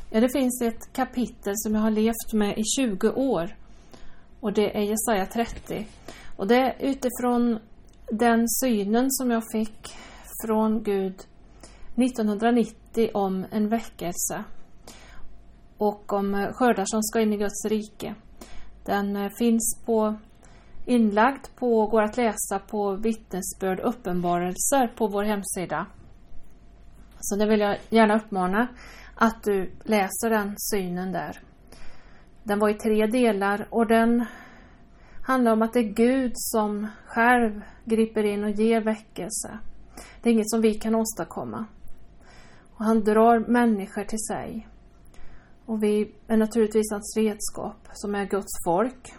Ja, det finns ett kapitel som jag har levt med i 20 år. Och det är Jesaja 30. Och det är utifrån den synen som jag fick från Gud 1990 om en väckelse. Och om skördar som ska in i Guds rike. Den finns inlagd går att läsa på vittnesbörd uppenbarelser på vår hemsida. Så det vill jag gärna uppmana att du läser den synen där. Den var i 3 delar och den handlar om att det är Gud som själv griper in och ger väckelse. Det är inget som vi kan åstadkomma. Och han drar människor till sig. Och vi är naturligtvis hans redskap som är Guds folk.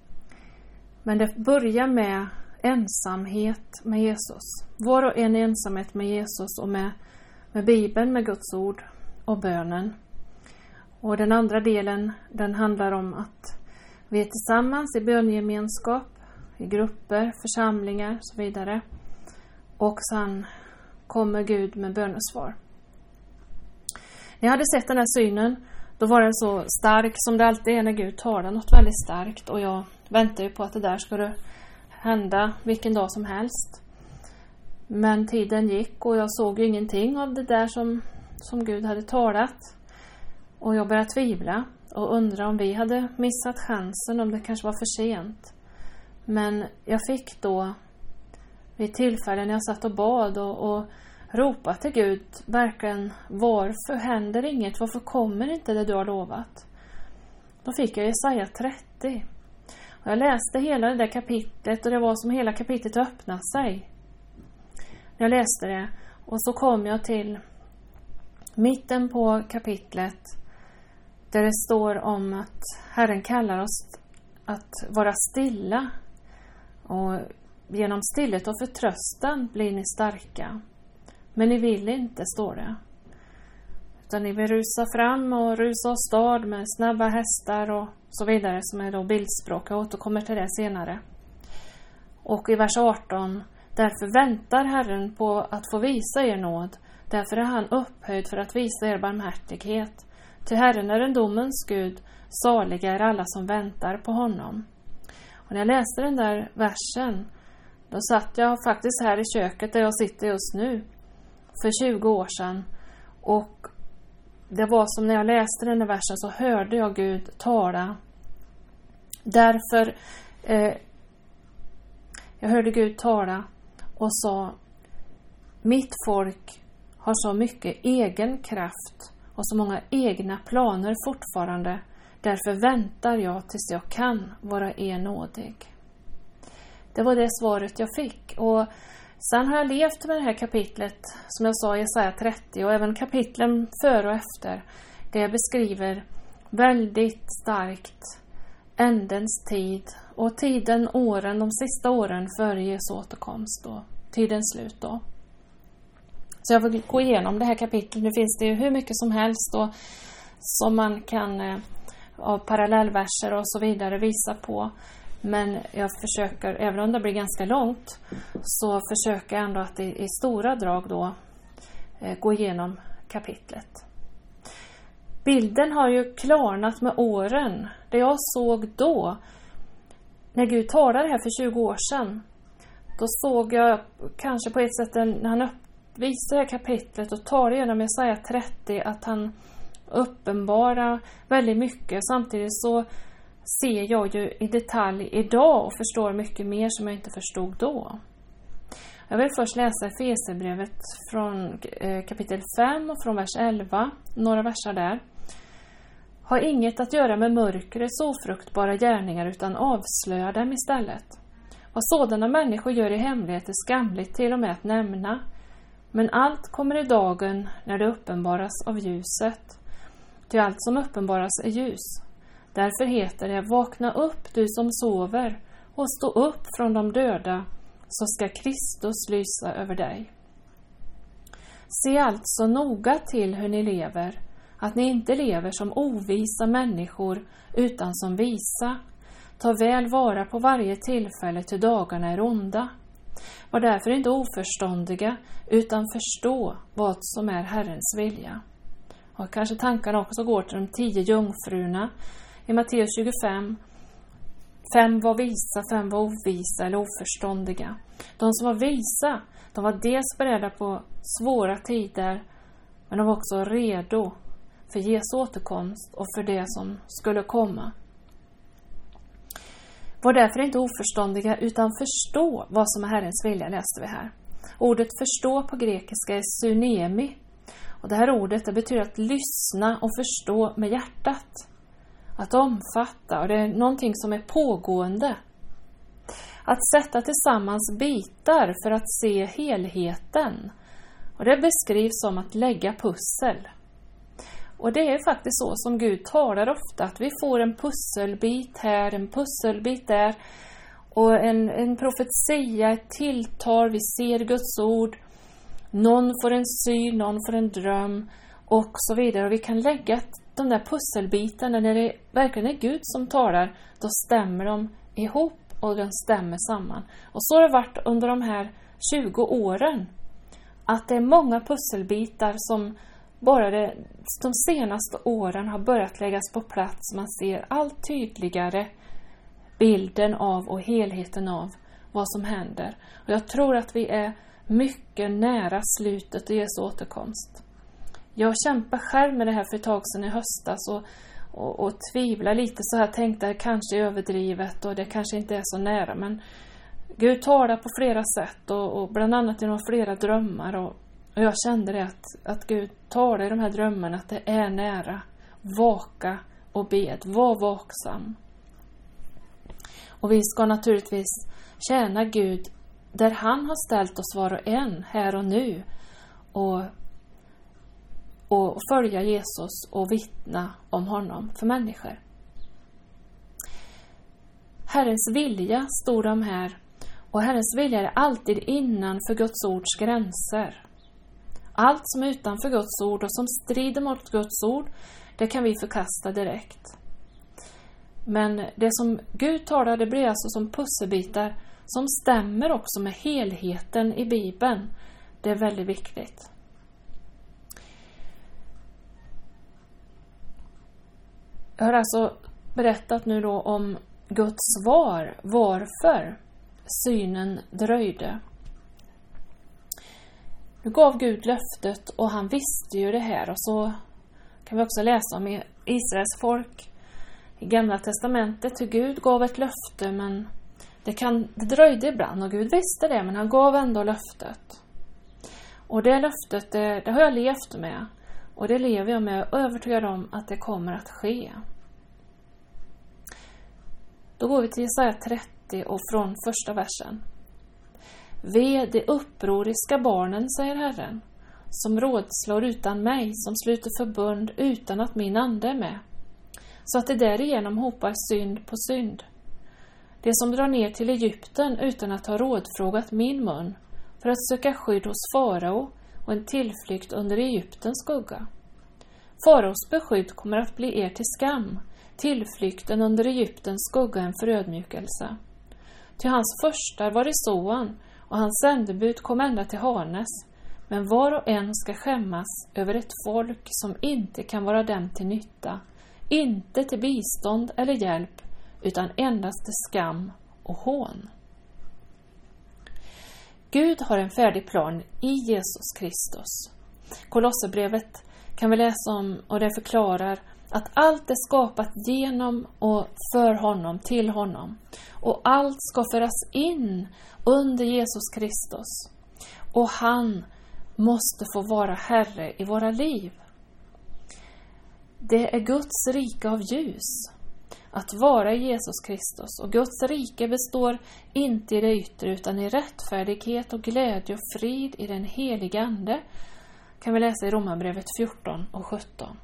Men det börjar med ensamhet med Jesus. Var och en ensamhet med Jesus och med Bibeln, med Guds ord och bönen. Och den andra delen, den handlar om att vi är tillsammans i böngemenskap, i grupper, församlingar och så vidare. Och sen kommer Gud med bönesvar. När jag hade sett den här synen, då var den så stark som det alltid är när Gud talar något väldigt starkt. Och jag väntade ju på att det där skulle hända vilken dag som helst. Men tiden gick och jag såg ju ingenting av det där som Gud hade talat. Och jag började tvivla och undra om vi hade missat chansen, om det kanske var för sent. Men jag fick då vid tillfällen när jag satt och bad och ropade till Gud, verkligen, varför händer inget? Varför kommer inte det du har lovat? Då fick jag Jesaja 30. Och jag läste hela det där kapitlet och det var som hela kapitlet öppnade sig. Jag läste det och så kom jag till mitten på kapitlet där det står om att Herren kallar oss att vara stilla. Och genom stillhet och förtröstan blir ni starka. Men ni vill inte, står det. Utan ni vill rusa fram och rusa åstad med snabba hästar och så vidare, som är då bildspråk. Jag återkommer till det senare. Och i vers 18. Därför väntar Herren på att få visa er nåd. Därför är han upphöjd för att visa er barmhärtighet. Till Herren är en domens Gud. Saliga är alla som väntar på honom. Och när jag läste den där versen, då satt jag faktiskt här i köket där jag sitter just nu. För 20 år sedan. Och det var som när jag läste den där versen så hörde jag Gud tala. Därför jag hörde Gud tala och sa: mitt folk har så mycket egen kraft och så många egna planer fortfarande. Därför väntar jag tills jag kan vara er nådig. Det var det svaret jag fick. Och sen har jag levt med det här kapitlet, som jag sa, Jesaja 30, och även kapitlen före och efter. Det jag beskriver väldigt starkt ändens tid och tiden, åren, de sista åren före Jesu återkomst och tidens slut då. Så jag får gå igenom det här kapitlet. Nu finns det ju hur mycket som helst då, som man kan av parallellverser och så vidare visa på. Men jag försöker, även om det blir ganska långt, så försöker jag ändå att i stora drag då gå igenom kapitlet. Bilden har ju klarnat med åren. Det jag såg då, när Gud talade här för 20 år sedan, då såg jag kanske på ett sätt när han visar det här kapitlet och tar det genom Jesaja 30 att han uppenbarar väldigt mycket. Samtidigt så ser jag ju i detalj idag och förstår mycket mer som jag inte förstod då. Jag vill först läsa Efesierbrevet från kapitel 5 och från vers 11, några verser där. Ha inget att göra med mörkrets ofruktbara gärningar utan avslöja dem istället. Vad sådana människor gör i hemlighet är skamligt till och med att nämna. Men allt kommer i dagen när det uppenbaras av ljuset. Ty allt som uppenbaras är ljus. Därför heter det: vakna upp du som sover och stå upp från de döda, så ska Kristus lysa över dig. Se alltså noga till hur ni lever, att ni inte lever som ovisa människor utan som visa. Ta väl vara på varje tillfälle till dagarna är onda. Var därför inte oförståndiga utan förstå vad som är Herrens vilja. Och kanske tankarna också går till de 10 jungfrurna i Matteus 25. 5 var visa, 5 var ovisa eller oförståndiga. De som var visa, de var dels beredda på svåra tider, men de var också redo för Jesu återkomst och för det som skulle komma. Var därför inte oförståndiga utan förstå vad som är Herrens vilja, läste vi här. Ordet förstå på grekiska är synemi. Och det här ordet det betyder att lyssna och förstå med hjärtat. Att omfatta, och det är någonting som är pågående. Att sätta tillsammans bitar för att se helheten. Och det beskrivs som att lägga pussel. Och det är faktiskt så som Gud talar ofta. Att vi får en pusselbit här, en pusselbit där. Och en profetia, ett tilltal, vi ser Guds ord. Någon får en syn, någon får en dröm och så vidare. Och vi kan lägga de där pusselbitarna när det verkligen är Gud som talar. Då stämmer de ihop och de stämmer samman. Och så har det varit under de här 20 åren. Att det är många pusselbitar som bara de senaste åren har börjat läggas på plats. Man ser allt tydligare bilden av och helheten av vad som händer. Och jag tror att vi är mycket nära slutet av Jesu återkomst. Jag kämpade själv med det här för ett tag sedan i höstas och tvivlar lite så här, tänkte att det kanske är överdrivet och det kanske inte är så nära, men Gud talar på flera sätt och bland annat genom flera drömmar och jag kände det att Gud talar i de här drömmarna att det är nära. Vaka och bed, var vaksam. Och vi ska naturligtvis tjäna Gud där han har ställt oss var och en här och nu och följa Jesus och vittna om honom för människor. Herrens vilja står de här, och Herrens vilja är alltid innanför Guds ords gränser. Allt som är utanför Guds ord och som strider mot Guds ord, det kan vi förkasta direkt. Men det som Gud talar, det blir alltså som pusselbitar som stämmer också med helheten i Bibeln. Det är väldigt viktigt. Jag har alltså berättat nu då om Guds svar, varför synen dröjde. Nu gav Gud löftet och han visste ju det här, och så kan vi också läsa om Israels folk i Gamla testamentet hur Gud gav ett löfte, men det dröjde ibland och Gud visste det, men han gav ändå löftet. Och det löftet det har jag levt med, och det lever jag med, och är övertygad om att det kommer att ske. Då går vi till Jesaja 30 och från första versen. Ve de upproriska barnen, säger Herren, som rådslår utan mig, som sluter förbund utan att min ande är med, så att det därigenom hopar synd på synd. Det som drar ner till Egypten utan att ha rådfrågat min mun, för att söka skydd hos farao och en tillflykt under Egyptens skugga. Faraos beskydd kommer att bli er till skam, tillflykten under Egyptens skugga en förödmjukelse. Till hans förstar var i Soan, och hans sändebud kom ända till Hanes, men var och en ska skämmas över ett folk som inte kan vara dem till nytta, inte till bistånd eller hjälp, utan endast till skam och hån. Gud har en färdig plan i Jesus Kristus. Kolosserbrevet kan vi läsa om, och det förklarar att allt är skapat genom och för honom, till honom. Och allt ska föras in under Jesus Kristus. Och han måste få vara Herre i våra liv. Det är Guds rike av ljus att vara i Jesus Kristus. Och Guds rike består inte i det yttre utan i rättfärdighet och glädje och frid i den heliga ande. Kan vi läsa i Romarbrevet 14 och 17.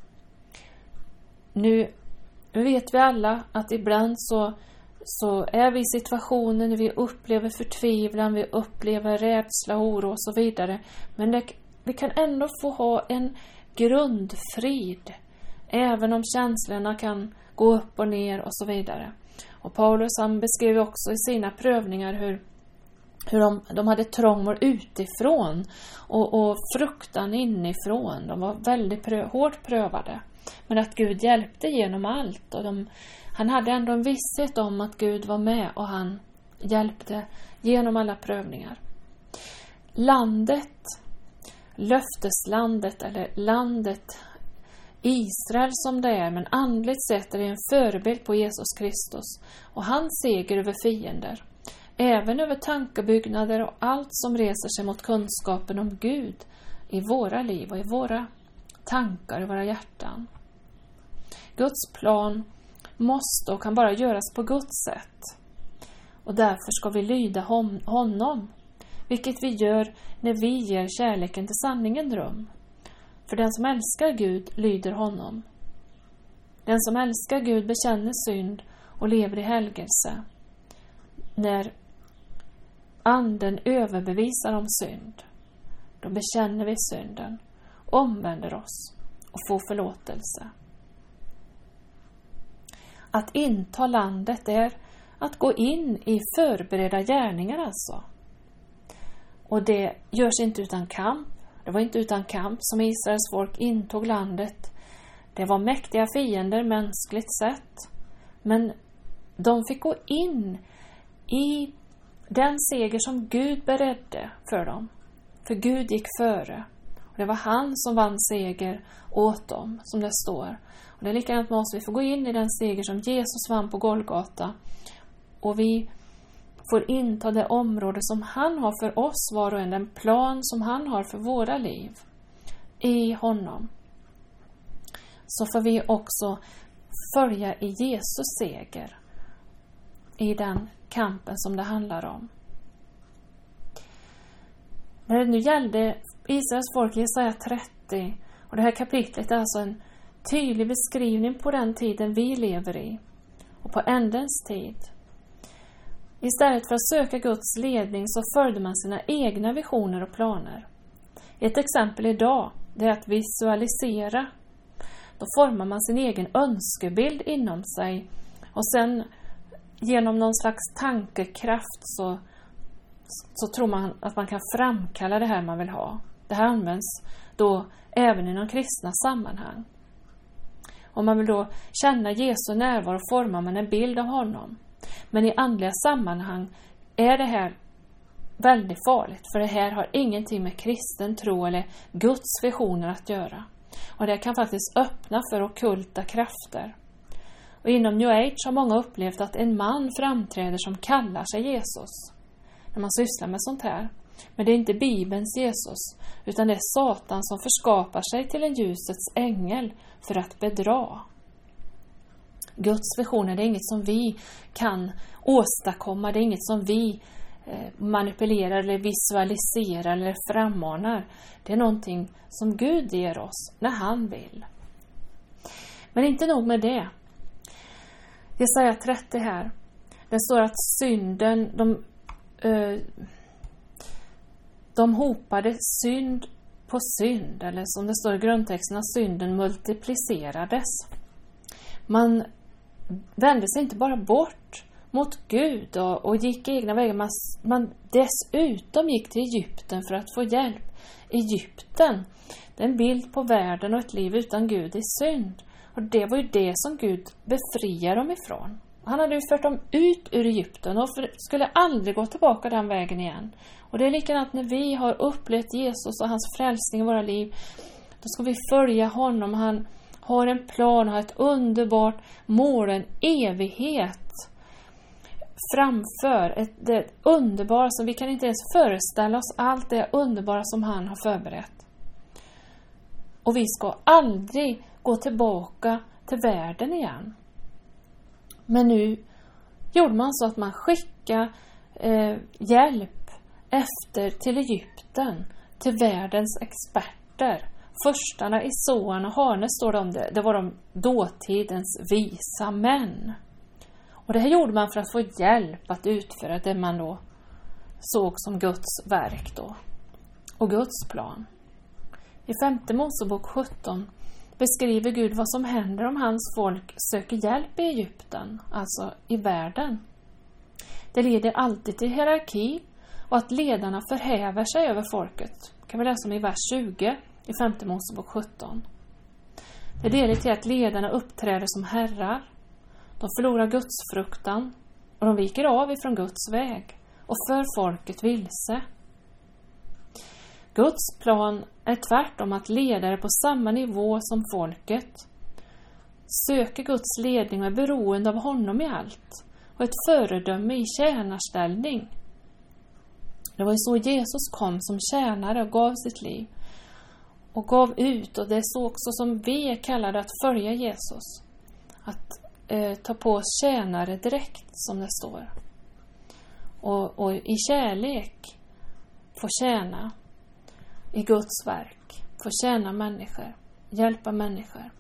Nu vet vi alla att ibland så är vi i situationen när vi upplever förtvivlan, vi upplever rädsla, oro och så vidare. Men vi kan ändå få ha en grundfrid, även om känslorna kan gå upp och ner och så vidare. Och Paulus han beskriver också i sina prövningar hur hur de hade trångmål utifrån och fruktan inifrån. De var väldigt hårt prövade. Men att Gud hjälpte genom allt. Och han hade ändå en visshet om att Gud var med och han hjälpte genom alla prövningar. Landet, löfteslandet eller landet Israel som det är, men andligt sett är det en förebild på Jesus Kristus och hans seger över fiender. Även över tankebyggnader och allt som reser sig mot kunskapen om Gud i våra liv och i våra tankar, i våra hjärtan. Guds plan måste och kan bara göras på Guds sätt. Och därför ska vi lyda honom, vilket vi gör när vi ger kärleken till sanningen rum. För den som älskar Gud lyder honom. Den som älskar Gud bekänner synd och lever i helgelse. När anden överbevisar om synd, då bekänner vi synden, omvänder oss och får förlåtelse. Att inta landet är att gå in i förberedda gärningar alltså. Och det görs inte utan kamp. Det var inte utan kamp som Israels folk intog landet. Det var mäktiga fiender mänskligt sett. Men de fick gå in i den seger som Gud beredde för dem. För Gud gick före. Och det var han som vann seger åt dem, som det står. Och det är likadant med oss. Vi får gå in i den seger som Jesus vann på Golgata. Och vi får inta det område som han har för oss var och en. Den plan som han har för våra liv. I honom. Så får vi också följa i Jesus seger. I den kampen som det handlar om. När det nu gällde Israels folk i Jesaja 30. Och det här kapitlet är alltså en tydlig beskrivning på den tiden vi lever i. Och på ändens tid. Istället för att söka Guds ledning så följde man sina egna visioner och planer. Ett exempel idag det är att visualisera. Då formar man sin egen önskebild inom sig. Och sen genom någon slags tankekraft så tror man att man kan framkalla det här man vill ha. Det här används då även inom kristna sammanhang. Om man vill då känna Jesu närvaro formar man en bild av honom. Men i andliga sammanhang är det här väldigt farligt. För det här har ingenting med kristen tro eller Guds visioner att göra. Och det kan faktiskt öppna för ockulta krafter. Och inom New Age har många upplevt att en man framträder som kallar sig Jesus. När man sysslar med sånt här. Men det är inte Bibelns Jesus. Utan det är Satan som förskapar sig till en ljusets ängel för att bedra. Guds visioner det är inget som vi kan åstadkomma. Det är inget som vi manipulerar eller visualiserar eller frammanar. Det är någonting som Gud ger oss när han vill. Men inte nog med det. Jesaja 30 här. Det står att synden, de hopade synd på synd. Eller som det står i grundtexten att synden multiplicerades. Man vände sig inte bara bort mot Gud och gick egna vägar. Man dessutom gick till Egypten för att få hjälp. Egypten, det är en bild på världen och ett liv utan Gud i synd. Och det var ju det som Gud befriade dem ifrån. Han hade ju fört dem ut ur Egypten och skulle aldrig gå tillbaka den vägen igen. Och det är likadant när vi har upplevt Jesus och hans frälsning i våra liv. Då ska vi följa honom. Han har en plan och har ett underbart mål, en evighet framför. Det underbara som vi kan inte ens föreställa oss, allt det underbara som han har förberett. Och vi ska aldrig gå tillbaka till världen igen. Men nu gjorde man så att man skickade hjälp till Egypten, till världens experter. Förstarna i Soan och Hane står det om det. Det var de dåtidens visa män. Och det här gjorde man för att få hjälp att utföra det man då såg som Guds verk då. Och Guds plan. I 5:e Mosebok 17 beskriver Gud vad som händer om hans folk söker hjälp i Egypten, alltså i världen. Det leder alltid till hierarki och att ledarna förhäver sig över folket. Kan vi läsa om i vers 20 i 5 Mosebok 17. Det leder till att ledarna uppträder som herrar. De förlorar Guds fruktan och de viker av ifrån Guds väg och för folket vilse. Guds plan är tvärtom att ledare på samma nivå som folket söker Guds ledning och är beroende av honom i allt och ett föredöme i tjänarställning. Det var ju så Jesus kom som tjänare och gav sitt liv och gav ut, och det är så också som vi är kallade att följa Jesus. Att ta på oss tjänare direkt, som det står. Och i kärlek få tjäna i Guds verk. Få tjäna människor. Hjälpa människor.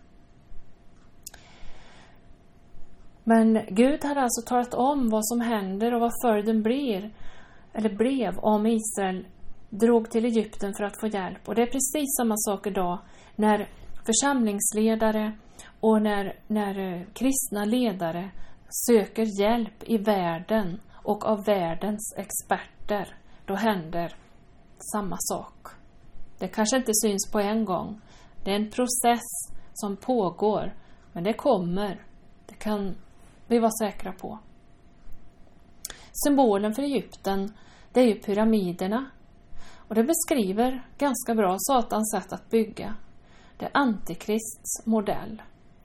Men Gud hade alltså talat om vad som händer och vad följden blev om Israel drog till Egypten för att få hjälp. Och det är precis samma sak idag när församlingsledare och när kristna ledare söker hjälp i världen och av världens experter. Då händer samma sak. Det kanske inte syns på en gång. Det är en process som pågår. Men det kommer. Det kan vi vara säkra på. Symbolen för Egypten, det är ju pyramiderna. Och det beskriver ganska bra Satans sätt att bygga. Det är Antikrists modell.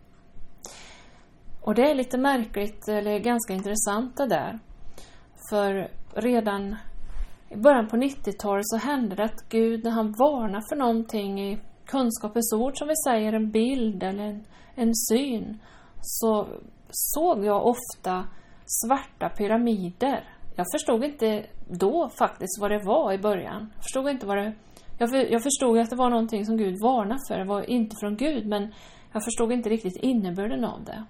Och det är lite märkligt, eller ganska intressant det där. För redan i början på 90-talet så hände det att Gud, när han varnar för någonting i kunskapens ord, som vi säger, en bild eller en syn, så såg jag ofta svarta pyramider. Jag förstod inte då faktiskt vad det var i början. Jag förstod att det var någonting som Gud varnade för. Det var inte från Gud, men jag förstod inte riktigt innebörden av det.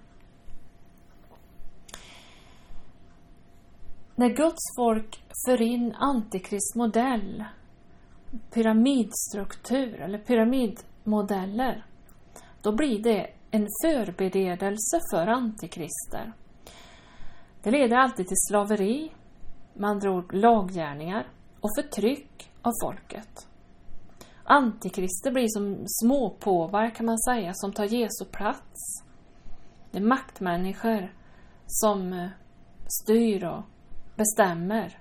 När Guds folk för in Antikrist modell, pyramidstruktur eller pyramidmodeller, då blir det en förberedelse för antikrister. Det leder alltid till slaveri, med andra ord laggärningar, och förtryck av folket. Antikrister blir som småpåvar, kan man säga, som tar Jesu plats. Det är maktmänniskor som styr och bestämmer.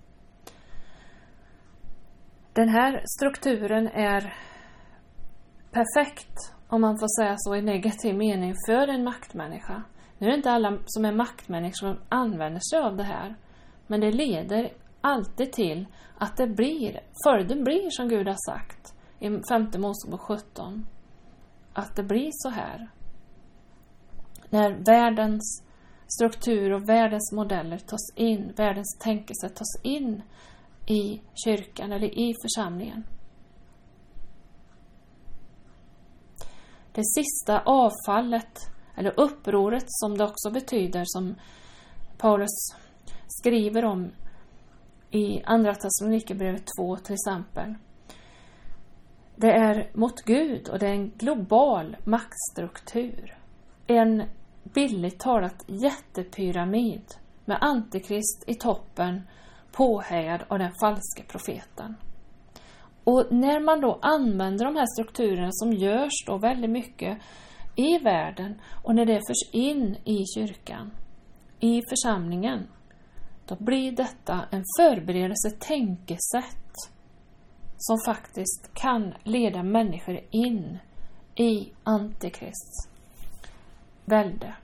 Den här strukturen är perfekt, om man får säga så i negativ mening, för en maktmänniska. Nu är det inte alla som är maktmänniskor som använder sig av det här. Men det leder alltid till att följden blir som Gud har sagt i 5 Mosebok 17. Att det blir så här. När världens struktur och världens modeller tas in, världens tänkesätt tas in i kyrkan eller i församlingen. Det sista avfallet, eller upproret som det också betyder, som Paulus skriver om i Andra Thessalonikerbrevet 2 till exempel. Det är mot Gud och det är en global maktstruktur. En billigt talat jättepyramid med antikrist i toppen, påhejad av den falska profeten. Och när man då använder de här strukturerna som görs då väldigt mycket i världen, och när det förs in i kyrkan, i församlingen, då blir detta en förberedelse, tänkesätt som faktiskt kan leda människor in i antikrists välde.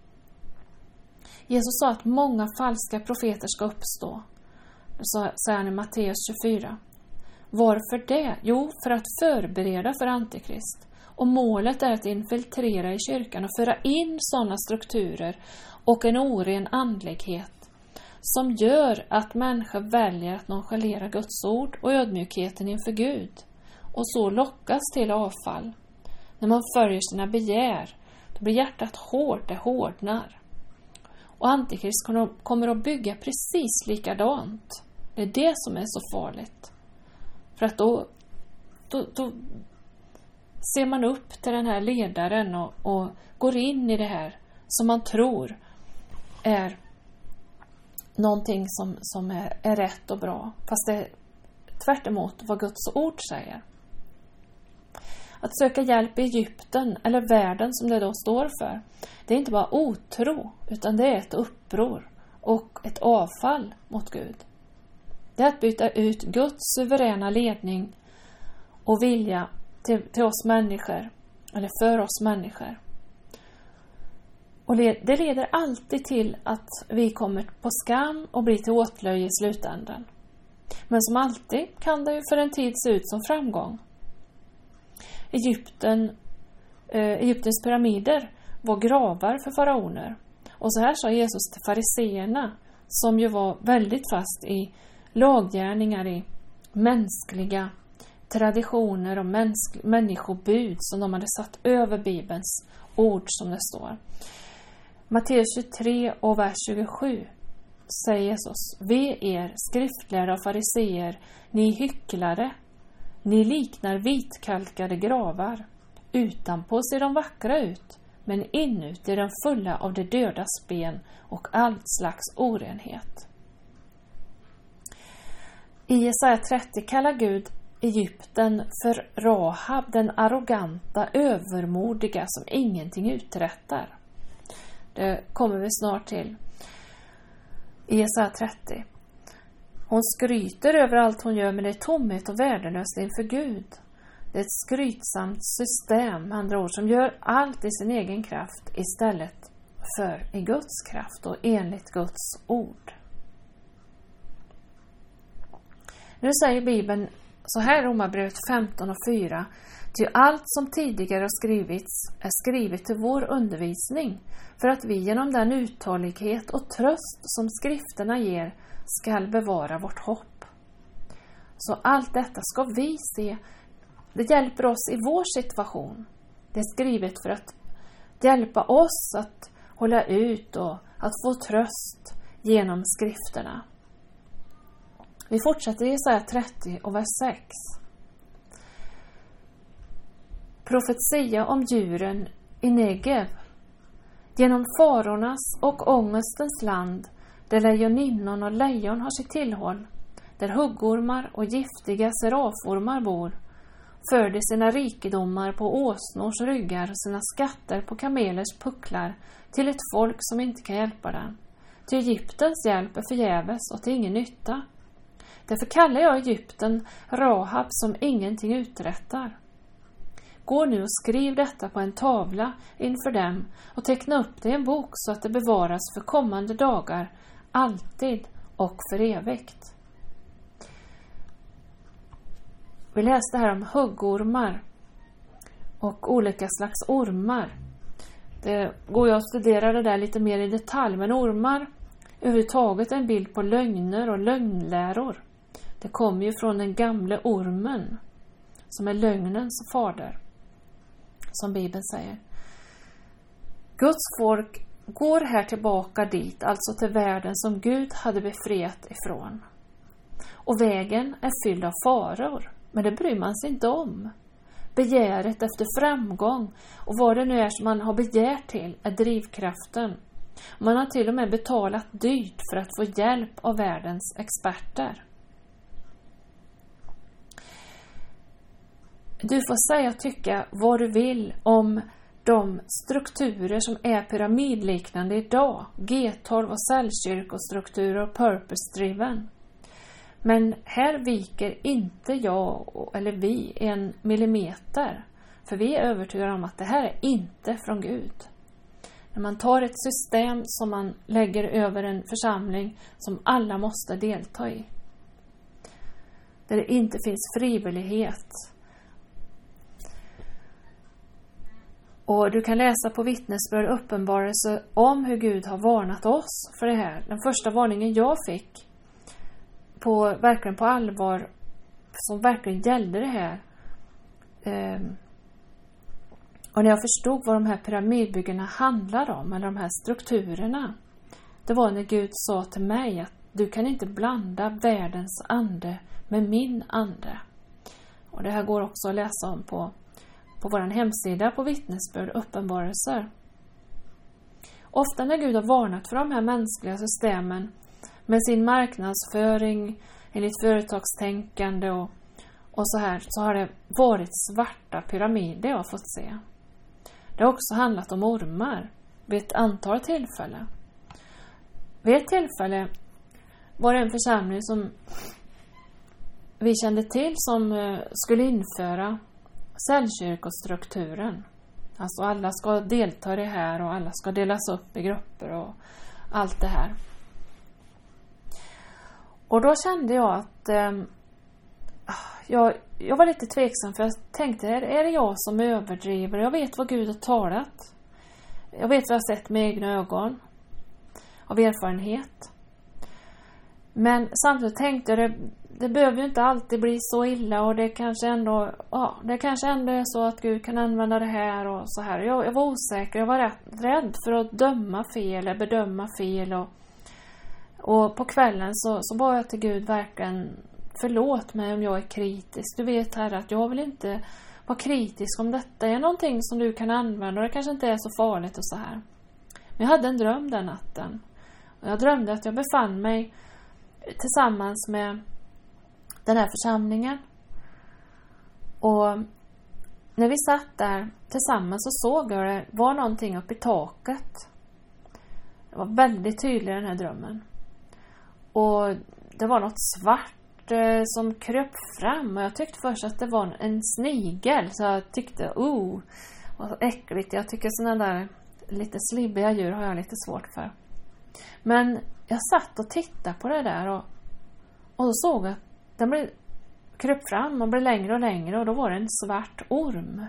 Jesus sa att många falska profeter ska uppstå. Det säger han i Matteus 24. Varför det? Jo, för att förbereda för antikrist. Och målet är att infiltrera i kyrkan och föra in sådana strukturer och en oren andlighet som gör att människor väljer att nonchalera Guds ord och ödmjukheten inför Gud, och så lockas till avfall. När man följer sina begär, då blir hjärtat hårt, det hårdnar. Och antikrist kommer att bygga precis likadant. Det är det som är så farligt. För att då ser man upp till den här ledaren och går in i det här som man tror är någonting som är rätt och bra. Fast det är tvärt emot vad Guds ord säger. Att söka hjälp i Egypten, eller världen som det då står för, det är inte bara otro, utan det är ett uppror och ett avfall mot Gud. Det är att byta ut Guds suveräna ledning och vilja till oss människor, eller för oss människor. Och det leder alltid till att vi kommer på skam och blir till åtlöje i slutändan. Men som alltid kan det ju för en tid se ut som framgång. Egyptens pyramider var gravar för faraoner. Och så här sa Jesus till fariseerna, som ju var väldigt fast i laggärningar, i mänskliga traditioner och människobud som de hade satt över Bibelns ord, som det står. Matteus 23 och vers 27 säger Jesus: Ve er, skriftlärda och fariseer, ni hycklare, ni liknar vitkalkade gravar. Utanpå ser de vackra ut, men inuti är de fulla av det dödas ben och allt slags orenhet. I Jesaja 30 kallar Gud Egypten för Rahab, den arroganta, övermodiga som ingenting uträttar. Det kommer vi snart till i Jesaja 30. Hon skryter över allt hon gör, men det är tomhet och värdelöst inför Gud. Det är ett skrytsamt system, med andra ord, som gör allt i sin egen kraft istället för i Guds kraft och enligt Guds ord. Nu säger Bibeln så här, Romarbrevet 15 och 4: Ty allt som tidigare har skrivits är skrivet till vår undervisning, för att vi genom den uthållighet och tröst som skrifterna ger skall bevara vårt hopp. Så allt detta ska vi se. Det hjälper oss i vår situation. Det är skrivet för att hjälpa oss att hålla ut och att få tröst genom skrifterna. Vi fortsätter i Jesaja 30 och vers 6. Profetia om djuren i Negev. Genom farornas och ångestens land, där lejoninnon och lejon har sitt tillhåll, där huggormar och giftiga seraformar bor, för de sina rikedomar på åsnors ryggar och sina skatter på kamelers pucklar till ett folk som inte kan hjälpa den. Till Egyptens hjälp är förgäves och till ingen nytta. Därför kallar jag Egypten Rahab, som ingenting uträttar. Gå nu och skriv detta på en tavla inför dem och teckna upp det i en bok, så att det bevaras för kommande dagar, alltid och för evigt. Vi läste här om huggormar och olika slags ormar. Det går ju att studera det där lite mer i detalj, men ormar överhuvudtaget är en bild på lögner och lögnläror. Det kommer ju från den gamla ormen, som är lögnens fader, som Bibeln säger. Guds folk går här tillbaka dit, alltså till världen som Gud hade befriat ifrån. Och vägen är fylld av faror, men det bryr man sig inte om. Begäret efter framgång och vad det nu är som man har begärt till är drivkraften. Man har till och med betalat dyrt för att få hjälp av världens experter. Du får säga och tycka vad du vill om de strukturer som är pyramidliknande idag. G12 och cellkyrkostrukturer och purpose-driven. Men här viker inte jag eller vi en millimeter. För vi är övertygade om att det här är inte från Gud. När man tar ett system som man lägger över en församling som alla måste delta i, där det inte finns frivillighet. Och du kan läsa på vittnesbörd och uppenbarelse om hur Gud har varnat oss för det här. Den första varningen jag fick verkligen på allvar, som verkligen gällde det här. Och när jag förstod vad de här pyramidbyggena handlar om, eller de här strukturerna, det var när Gud sa till mig att du kan inte blanda världens ande med min ande. Och det här går också att läsa om på vår hemsida på vittnesbörd och uppenbarelser. Ofta när Gud har varnat för de här mänskliga systemen med sin marknadsföring enligt företagstänkande och så här, så har det varit svarta pyramider jag har fått se. Det har också handlat om ormar vid ett antal tillfällen. Vid ett tillfälle var det en församling som vi kände till som skulle införa cellkyrkostrukturen. Alltså alla ska delta i det här och alla ska delas upp i grupper och allt det här. Och då kände jag att jag var lite tveksam, för jag tänkte, är det jag som överdriver? Jag vet vad Gud har talat. Jag vet vad jag har sett med egna ögon av erfarenhet. Men samtidigt tänkte jag, det behöver ju inte alltid bli så illa, och det kanske ändå är så att Gud kan använda det här och så här. Jag var osäker, jag var rädd för att döma fel eller bedöma fel, och på kvällen så bad jag till Gud verkligen, förlåt mig om jag är kritisk. Du vet här att jag vill inte vara kritisk om detta är någonting som du kan använda, och det kanske inte är så farligt och så här. Men jag hade en dröm den natten. Och jag drömde att jag befann mig tillsammans med den här församlingen. Och när vi satt där tillsammans så såg jag det var någonting uppe i taket. Det var väldigt tydligt, den här drömmen. Och det var något svart som kröp fram, och jag tyckte först att det var en snigel, så jag tyckte, vad äckligt. Jag tycker sådana där lite slibbiga djur har jag lite svårt för. Men jag satt och tittade på det där, och då såg jag att den kröp fram och blev längre och längre, och då var det en svart orm.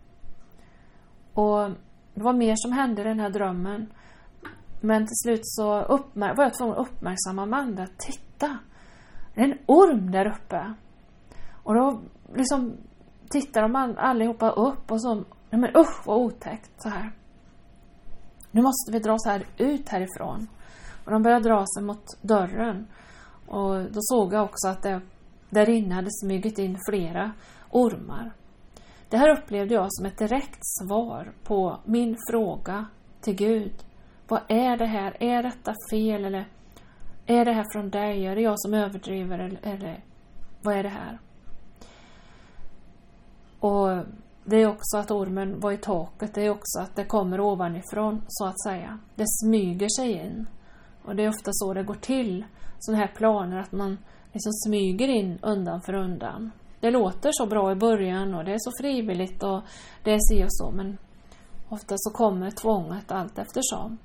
Och det var mer som hände i den här drömmen. Men till slut så var jag tvungen att uppmärksamma Amanda. Titta, det är en orm där uppe. Och då liksom tittar de allihopa upp och så, men vad otäckt så här. Nu måste vi dra så här ut härifrån. Och de började dra sig mot dörren. Och då såg jag också att det där inne hade smugit in flera ormar. Det här upplevde jag som ett direkt svar på min fråga till Gud. Vad är det här? Är detta fel? Eller är det här från dig? Är det jag som överdriver? Eller vad är det här? Och det är också att ormen var i taket. Det är också att det kommer ovanifrån, så att säga. Det smyger sig in. Och det är ofta så det går till. Sådana här planer, att man liksom smyger in undan för undan. Det låter så bra i början och det är så frivilligt och det är si och så. Men ofta så kommer tvånget allt eftersom.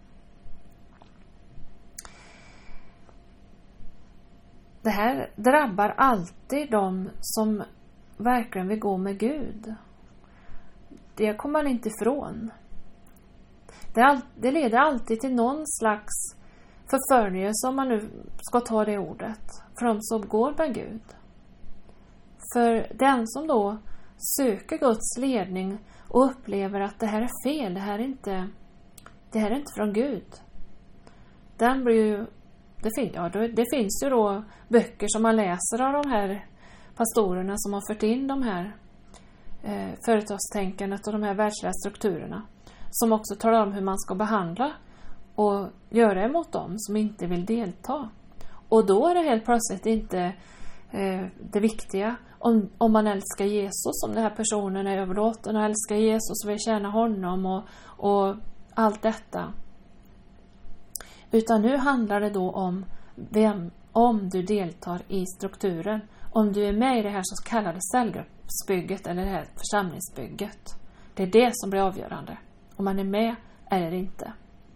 Det här drabbar alltid de som verkligen vill gå med Gud. Det kommer man inte ifrån. Det leder alltid till någon slags förföljelse, om man nu ska ta det ordet, för de som går med Gud. För den som då söker Guds ledning och upplever att det här är fel, det här är inte från Gud. Den blir ju, det finns ju då böcker som man läser av de här pastorerna som har fört in de här företagstänkandet och de här världsliga strukturerna, som också talar om hur man ska behandla och göra emot dem som inte vill delta. Och då är det helt plötsligt inte det viktiga om man älskar Jesus, om den här personen är överlåten och älskar Jesus och vill tjäna honom och allt detta. Utan nu handlar det då om du deltar i strukturen, om du är med i det här så kallade cellgruppsbygget eller det här församlingsbygget. Det är det som blir avgörande, om man är med eller inte.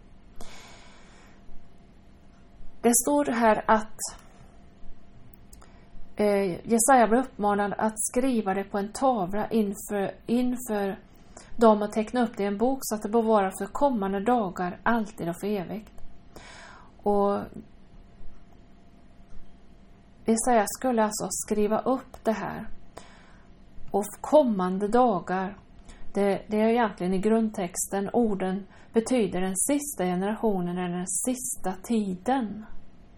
Det står här att Jesaja blev uppmanad att skriva det på en tavla inför dem och teckna upp det i en bok, så att det bevarar för kommande dagar, alltid och för evigt. Och Jesaja skulle alltså skriva upp det här. Och kommande dagar, det är egentligen i grundtexten, orden betyder den sista generationen eller den sista tiden.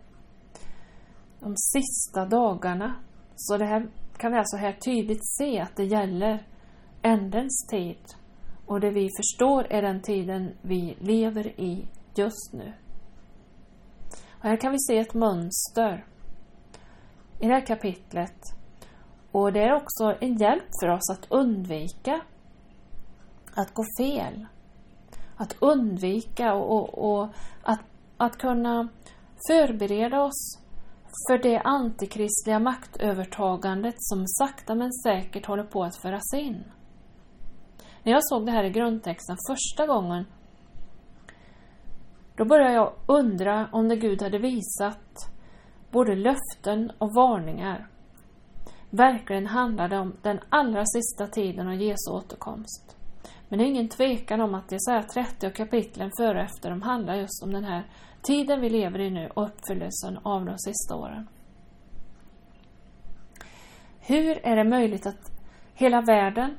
De sista dagarna. Så det här kan vi alltså här tydligt se att det gäller ändens tid. Och det vi förstår är den tiden vi lever i just nu. Och här kan vi se ett mönster i det här kapitlet. Och det är också en hjälp för oss att undvika att gå fel. Att undvika och att kunna förbereda oss för det antikristliga maktövertagandet som sakta men säkert håller på att föras in. När jag såg det här i grundtexten första gången, då började jag undra om det Gud hade visat både löften och varningar verkligen handlade om den allra sista tiden av Jesu återkomst. Men det är ingen tvekan om att Jesaja 30 och kapitlen före och efter de handlar just om den här tiden vi lever i nu och uppfyllelsen av de sista åren. Hur är det möjligt att hela världen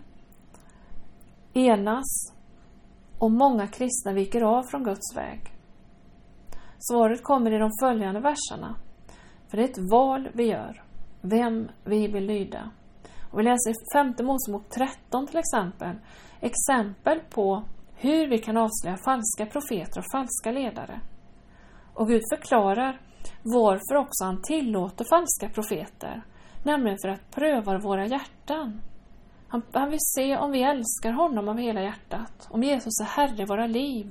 enas och många kristna viker av från Guds väg? Svaret kommer i de följande verserna. För det är ett val vi gör, vem vi vill lyda. Och vi läser i 5 Mosebok 13 till exempel på hur vi kan avslöja falska profeter och falska ledare. Och Gud förklarar varför också han tillåter falska profeter, nämligen för att pröva våra hjärtan. Han vill se om vi älskar honom av hela hjärtat, om Jesus är Herre i våra liv.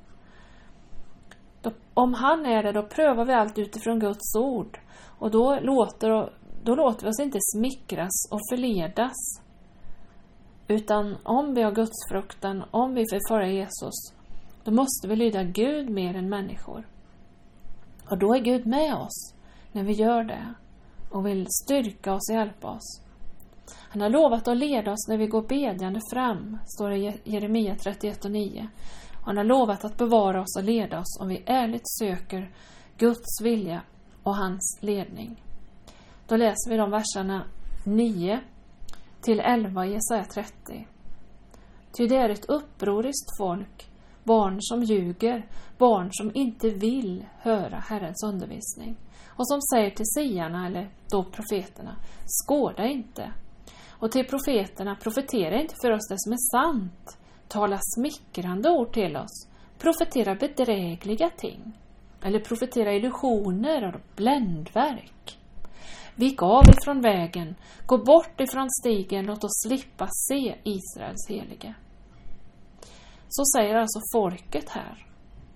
Om han är det, då prövar vi allt utifrån Guds ord. Och då låter vi oss inte smickras och förledas. Utan om vi har Guds fruktan, om vi får följa Jesus, då måste vi lyda Gud mer än människor. Och då är Gud med oss när vi gör det och vill styrka oss och hjälpa oss. Han har lovat att leda oss när vi går bedjande fram, står det i Jeremia 31:9. Han har lovat att bevara oss och leda oss om vi ärligt söker Guds vilja och hans ledning. Då läser vi de verserna 9-11 i Jesaja 30. Ty det är ett upproriskt folk, barn som ljuger, barn som inte vill höra Herrens undervisning. Och som säger till siarna, eller då profeterna, skåda inte. Och till profeterna, profetera inte för oss det som är sant. Tala smickrande ord till oss. Profetera bedrägliga ting. Eller profetera illusioner och bländverk. Vik av ifrån vägen. Gå bort ifrån stigen. Låt oss slippa se Israels helige. Så säger alltså folket här.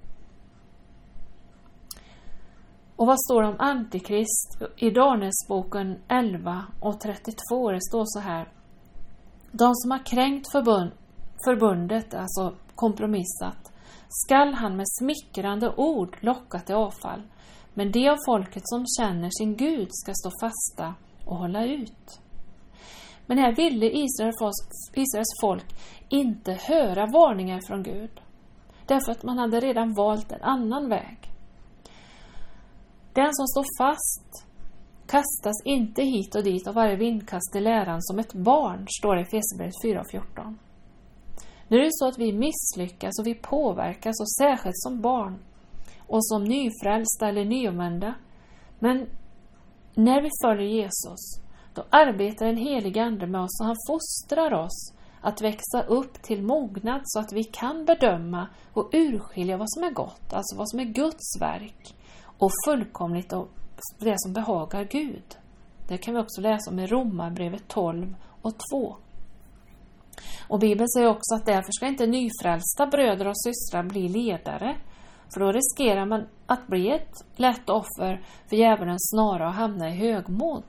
Och vad står det om Antikrist i Danielsboken 11:32? Det står så här. De som har kränkt förbundet, alltså kompromissat, skall han med smickrande ord locka till avfall. Men de av folket som känner sin Gud ska stå fasta och hålla ut. Men här ville Israels folk inte höra varningar från Gud. Därför att man hade redan valt en annan väg. Den som står fast kastas inte hit och dit av varje vindkast i läran som ett barn, står det i Efesierbrevet 4:14. Nu är det så att vi misslyckas och vi påverkas, och särskilt som barn och som nyfrälsta eller nyomvända. Men när vi följer Jesus, då arbetar en helig ande med oss och han fostrar oss att växa upp till mognad så att vi kan bedöma och urskilja vad som är gott, alltså vad som är Guds verk och fullkomligt och det som behagar Gud. Det kan vi också läsa om i Romarbrevet 12:2. Och Bibeln säger också att därför ska inte nyfrälsta bröder och systrar bli ledare, för då riskerar man att bli ett lätt offer för djävulens snara och hamna i högmod.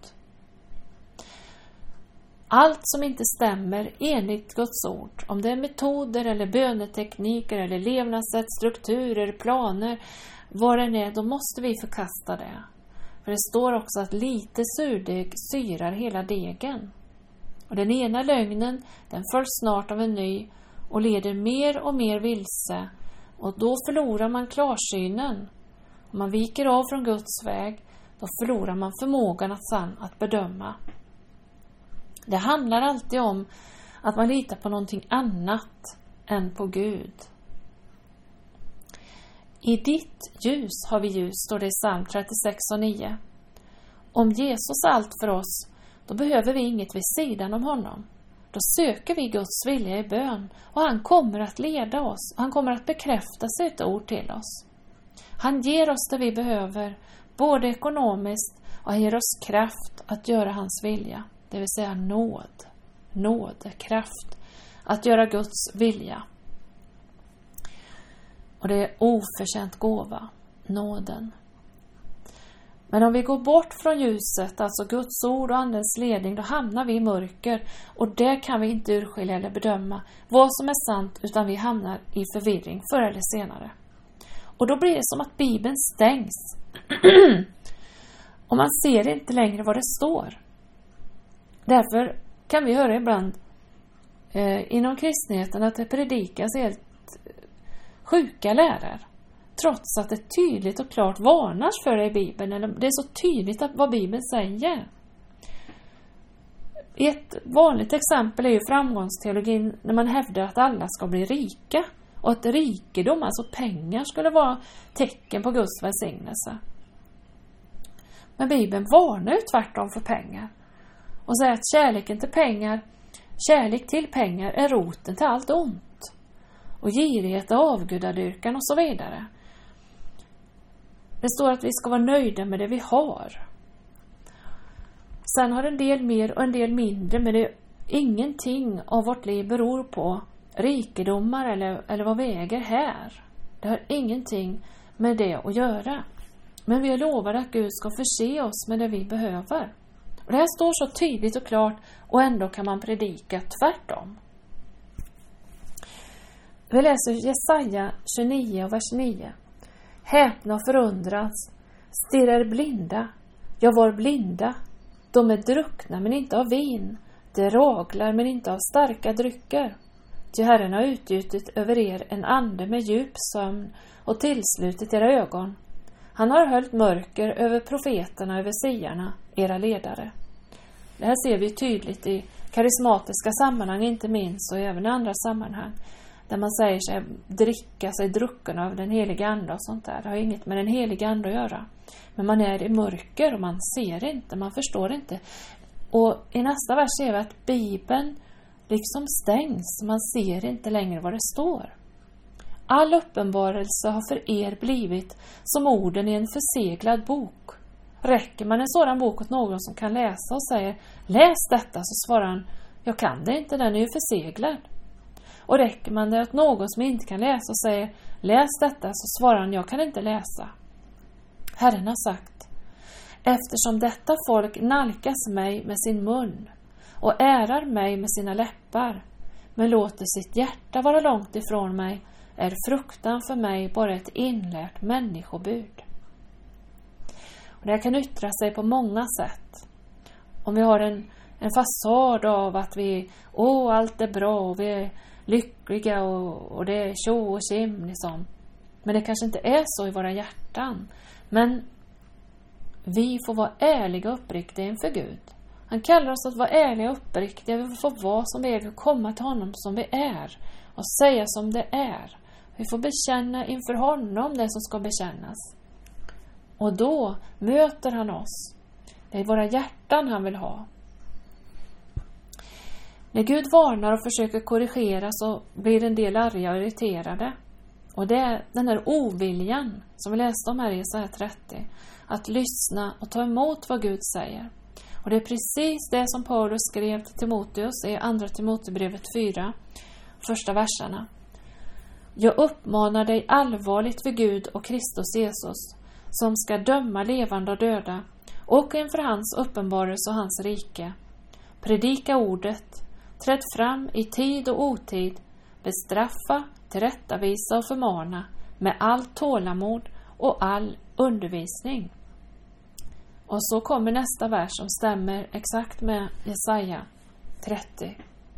Allt som inte stämmer enligt Guds ord, om det är metoder eller bönetekniker eller levnadssätt, strukturer, planer, vad det är, då måste vi förkasta det. För det står också att lite surdeg syrar hela degen. Och den ena lögnen, den följs snart av en ny och leder mer och mer vilse. Och då förlorar man klarsynen. Om man viker av från Guds väg, då förlorar man förmågan att bedöma. Det handlar alltid om att man litar på någonting annat än på Gud. I ditt ljus har vi ljus, står det i psalm 36:9. Om Jesus är allt för oss, då behöver vi inget vid sidan om honom. Då söker vi Guds vilja i bön och han kommer att leda oss. Han kommer att bekräfta sitt ord till oss. Han ger oss det vi behöver, både ekonomiskt, och han ger oss kraft att göra hans vilja. Det vill säga nåd, kraft att göra Guds vilja. Och det är oförtjänt gåva, nåden. Men om vi går bort från ljuset, alltså Guds ord och andens ledning, då hamnar vi i mörker. Och där kan vi inte urskilja eller bedöma vad som är sant, utan vi hamnar i förvirring förr eller senare. Och då blir det som att Bibeln stängs. Och man ser inte längre vad det står. Därför kan vi höra ibland inom kristenheten att det predikas helt sjuka lärare. Trots att det tydligt och klart varnas för det i Bibeln. Eller det är så tydligt vad Bibeln säger. Ett vanligt exempel är ju framgångsteologin, när man hävdar att alla ska bli rika. Och att rikedom, alltså pengar, skulle vara tecken på Guds välsignelse. Men Bibeln varnar ju tvärtom för pengar. Och säger att kärlek till pengar är roten till allt ont. Och girighet, avgudadyrkan och så vidare. Det står att vi ska vara nöjda med det vi har. Sen har en del mer och en del mindre, men det är ingenting av vårt liv beror på rikedomar eller vad vi äger här. Det har ingenting med det att göra. Men vi är lovade att Gud ska förse oss med det vi behöver. Och det här står så tydligt och klart, och ändå kan man predika tvärtom. Vi läser Jesaja 29 och vers 9. Häpna och förundras, stirrar blinda. Jag var blinda. De är druckna men inte av vin. De raglar men inte av starka drycker. Ty Herren har utgjutit över er en ande med djup sömn och tillslutit era ögon. Han har höljt mörker över profeterna, över siarna, era ledare. Det här ser vi tydligt i karismatiska sammanhang, inte minst, och även i andra sammanhang. Där man säger sig dricka sig drucken av den heliga ande och sånt där. Det har inget med den heliga ande att göra. Men man är i mörker och man ser inte, man förstår inte. Och i nästa vers ser vi att Bibeln liksom stängs. Man ser inte längre vad det står. All uppenbarelse har för er blivit som orden i en förseglad bok. Räcker man en sådan bok åt någon som kan läsa och säger läs detta, så svarar han jag kan det inte, den är ju förseglad. Och räcker man det åt någon som inte kan läsa och säger läs detta, så svarar han jag kan inte läsa. Herren har sagt, eftersom detta folk nalkas mig med sin mun och ärar mig med sina läppar, men låter sitt hjärta vara långt ifrån mig, är fruktan för mig bara ett inlärt människobud. Och det här kan yttra sig på många sätt. Om vi har en fasad av att allt är bra och vi är lyckliga och det är tjo och kim liksom. Men det kanske inte är så i våra hjärtan. Men vi får vara ärliga och uppriktiga inför Gud. Han kallar oss att vara ärliga och uppriktiga. Vi får vara som vi är. Vi får komma till honom som vi är. Och säga som det är. Vi får bekänna inför honom det som ska bekännas. Och då möter han oss. Det är våra hjärtan han vill ha. När Gud varnar och försöker korrigera, så blir en del arga och irriterade. Och det är den här oviljan som vi läste om här i Jesaja 30. Att lyssna och ta emot vad Gud säger. Och det är precis det som Paulus skrev till Timoteus i andra Timoteusbrevet 4, första verserna. Jag uppmanar dig allvarligt vid Gud och Kristus Jesus, som ska döma levande och döda, och inför hans uppenbarelse och hans rike. Predika ordet, träd fram i tid och otid, bestraffa, tillrättavisa och förmana med allt tålamod och all undervisning. Och så kommer nästa vers som stämmer exakt med Jesaja 30.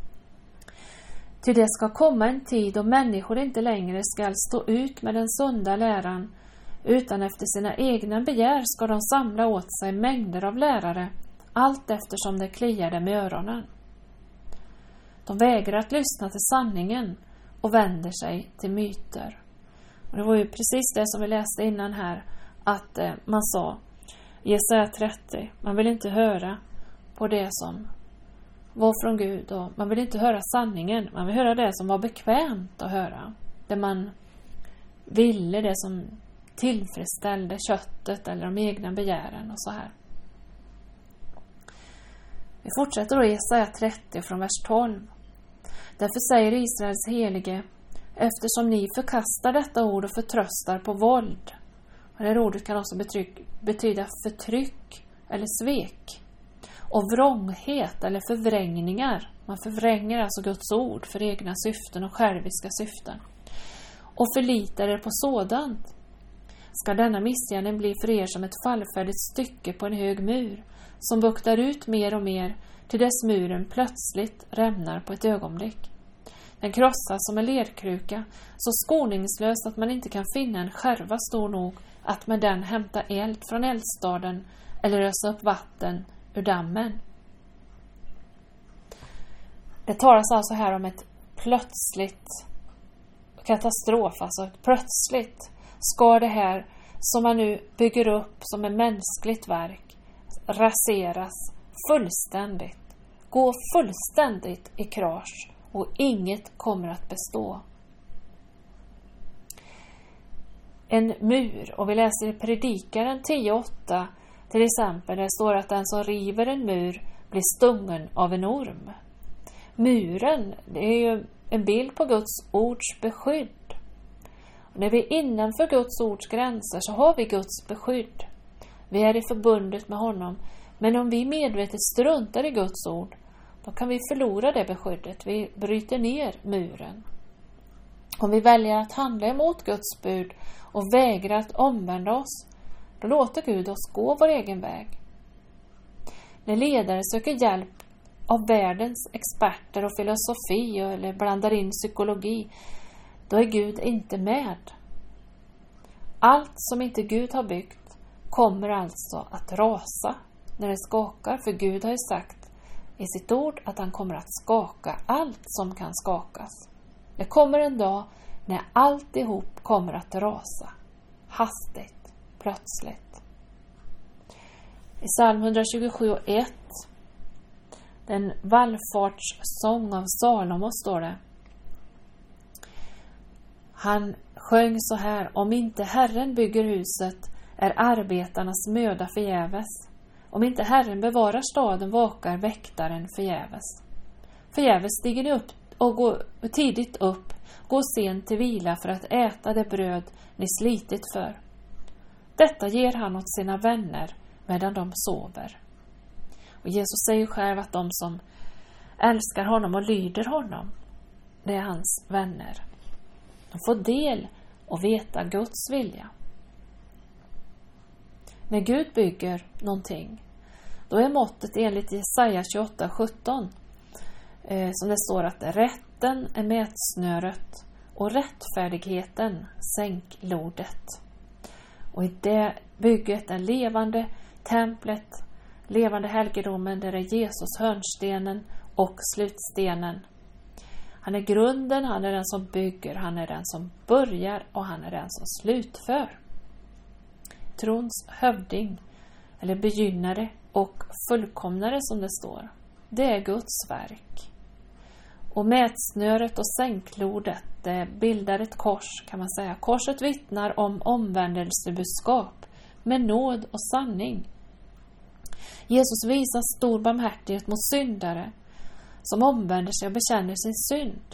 Ty det ska komma en tid då människor inte längre ska stå ut med den sunda läran, utan efter sina egna begär ska de samla åt sig mängder av lärare, allt eftersom det kliar dem i öronen. De vägrar att lyssna till sanningen och vänder sig till myter. Och det var ju precis det som vi läste innan här, att man sa Jesaja 30, man vill inte höra på det som var från Gud, och man vill inte höra sanningen, man vill höra det som var bekvämt att höra, det man ville, det som tillfredsställde köttet eller de egna begären och så här. Vi fortsätter då i Jesaja 30 från vers 12. Därför säger Israels helige: eftersom ni förkastar detta ord och förtröstar på våld. Och det här ordet kan också betyda förtryck eller svek. Och vrånghet eller förvrängningar. Man förvränger alltså Guds ord för egna syften och själviska syften. Och förlitar er på sådant. Ska denna missgärning bli för er som ett fallfärdigt stycke på en hög mur, som buktar ut mer och mer till dess muren plötsligt rämnar på ett ögonblick. Den krossas som en lerkruka, så skoningslöst att man inte kan finna en skärva stor nog att med den hämta eld från eldstaden eller ösa upp vatten ur dammen. Det talas alltså här om ett plötsligt katastrof, alltså plötsligt ska det här som man nu bygger upp som ett mänskligt verk raseras fullständigt, gå fullständigt i krasch och inget kommer att bestå. En mur, och vi läser i Predikaren 10:8 till exempel, där det står att den som river en mur blir stungen av en orm. Muren, det är ju en bild på Guds ords beskydd. Och när vi är innanför Guds ords gränser så har vi Guds beskydd. Vi är i förbundet med honom. Men om vi medvetet struntar i Guds ord, då kan vi förlora det beskyddet. Vi bryter ner muren. Om vi väljer att handla emot Guds bud och vägrar att omvända oss, då låter Gud oss gå vår egen väg. När ledare söker hjälp av världens experter och filosofi eller blandar in psykologi, då är Gud inte med. Allt som inte Gud har byggt kommer alltså att rasa när det skakar, för Gud har ju sagt i sitt ord att han kommer att skaka allt som kan skakas. Det kommer en dag när alltihop kommer att rasa, hastigt, plötsligt. I psalm 127:1, den vallfartssång av Salomo, står det: han sjöng så här: om inte Herren bygger huset är arbetarnas möda förgäves. Om inte Herren bevarar staden vakar väktaren förgäves. Förgäves stiger ni upp och går tidigt upp, går sent till vila för att äta det bröd ni slitit för. Detta ger han åt sina vänner medan de sover. Och Jesus säger själv att de som älskar honom och lyder honom, det är hans vänner. De får del och veta Guds vilja. När Gud bygger någonting, då är måttet enligt Jesaja 28:17 som det står att rätten är mätsnöret och rättfärdigheten sänklodet. Och i det bygget är levande templet, levande helgedomen, där är Jesus hörnstenen och slutstenen. Han är grunden, han är den som bygger, han är den som börjar och han är den som slutför. Trons hövding, eller begynnare och fullkomnare som det står, det är Guds verk. Och mätsnöret och sänklodet, det bildar ett kors, kan man säga. Korset vittnar om omvändelsebudskap med nåd och sanning. Jesus visar stor barmhärtighet mot syndare som omvänder sig och bekänner sin synd.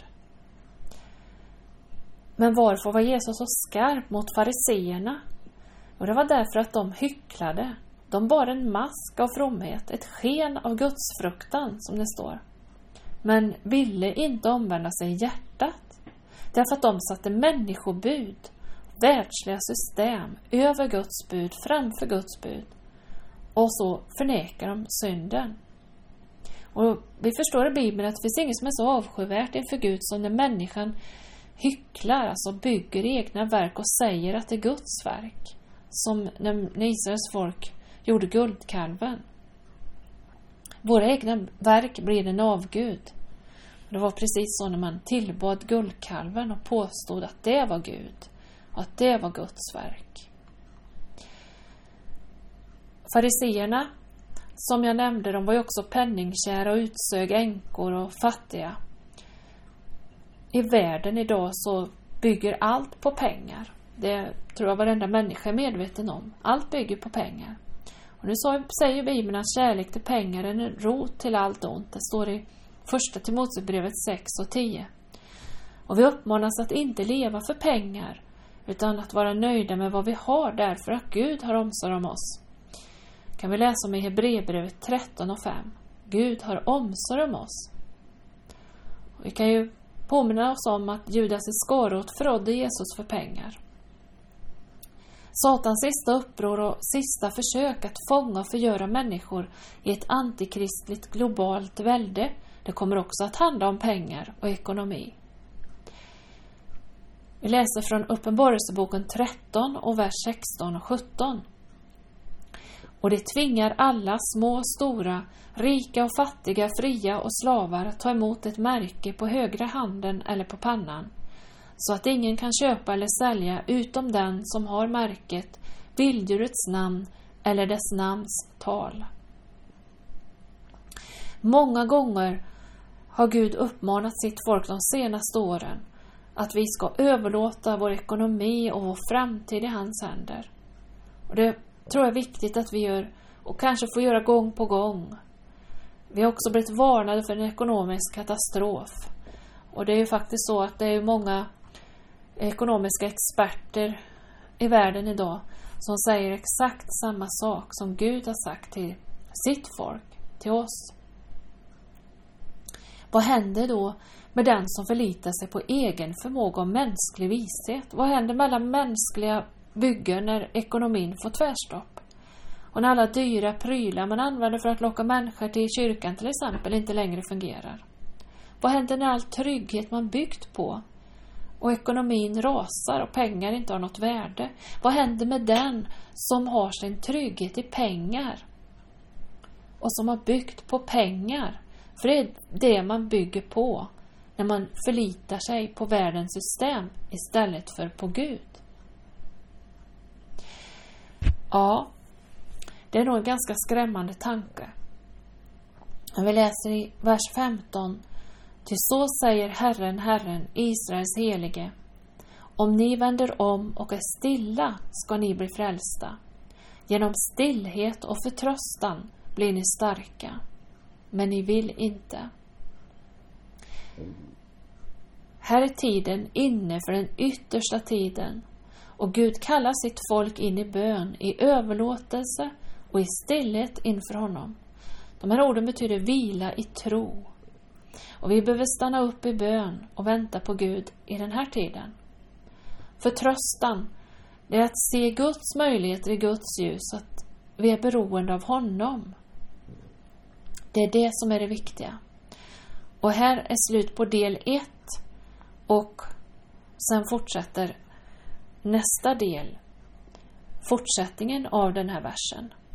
Men varför var Jesus så skarp mot fariseerna? Och det var därför att de hycklade. De bar en mask av fromhet, ett sken av gudsfruktan, som det står. Men ville inte omvända sig i hjärtat. Därför att de satte människobud, världsliga system, över Guds bud, framför Guds bud. Och så förnekar de synden. Och vi förstår i Bibeln att det finns inget som är så avskyvärt inför Gud som när människan hycklar, alltså bygger egna verk och säger att det är Guds verk. Som när Israels folk gjorde guldkalven. Våra egna verk blir en avgud. Det var precis så när man tillbad guldkalven och påstod att det var Gud och att det var Guds verk. Fariseerna, som jag nämnde, de var ju också penningkära och utsög änkor och fattiga. I världen idag så bygger allt på pengar. Det tror jag varenda människa är medveten om. Allt bygger på pengar. Och nu säger Bibeln att kärlek till pengar är en rot till allt ont. Det står i första Timoteusbrevet 6 och 10. Och vi uppmanas att inte leva för pengar, utan att vara nöjda med vad vi har därför att Gud har omsorg om oss. Kan vi läsa om i Hebreerbrevet 13 och 5. Gud har omsorg om oss. Och vi kan ju påminna oss om att Judas Iskariot förrådde Jesus för pengar. Satans sista uppror och sista försök att fånga och förgöra människor i ett antikristligt globalt välde, det kommer också att handla om pengar och ekonomi. Vi läser från Uppenbarelseboken 13 och vers 16 och 17. Och det tvingar alla, små och stora, rika och fattiga, fria och slavar att ta emot ett märke på högra handen eller på pannan, så att ingen kan köpa eller sälja utom den som har märket, vilddjurets namn eller dess namns tal. Många gånger har Gud uppmanat sitt folk de senaste åren att vi ska överlåta vår ekonomi och vår framtid i hans händer. Och det tror jag är viktigt att vi gör, och kanske får göra gång på gång. Vi har också blivit varnade för en ekonomisk katastrof. Och det är ju faktiskt så att det är många ekonomiska experter i världen idag som säger exakt samma sak som Gud har sagt till sitt folk, till oss. Vad händer då med den som förlitar sig på egen förmåga och mänsklig vishet? Vad händer med alla mänskliga byggen när ekonomin får tvärstopp? Och när alla dyra prylar man använder för att locka människor till kyrkan till exempel inte längre fungerar? Vad händer när all trygghet man byggt på och ekonomin rasar och pengar inte har något värde? Vad händer med den som har sin trygghet i pengar och som har byggt på pengar? För det är det man bygger på när man förlitar sig på världens system istället för på Gud. Ja, det är nog en ganska skrämmande tanke. Vi läser i vers 15. Ty så säger Herren, Herren, Israels helige: om ni vänder om och är stilla ska ni bli frälsta. Genom stillhet och förtröstan blir ni starka. Men ni vill inte. Här är tiden inne för den yttersta tiden. Och Gud kallar sitt folk in i bön, i överlåtelse och i stillhet inför honom. De här orden betyder vila i tro. Och vi behöver stanna upp i bön och vänta på Gud i den här tiden. Förtröstan, det är att se Guds möjligheter i Guds ljus, att vi är beroende av honom. Det är det som är det viktiga. Och här är slut på del 1 och sen fortsätter nästa del, fortsättningen av den här versen.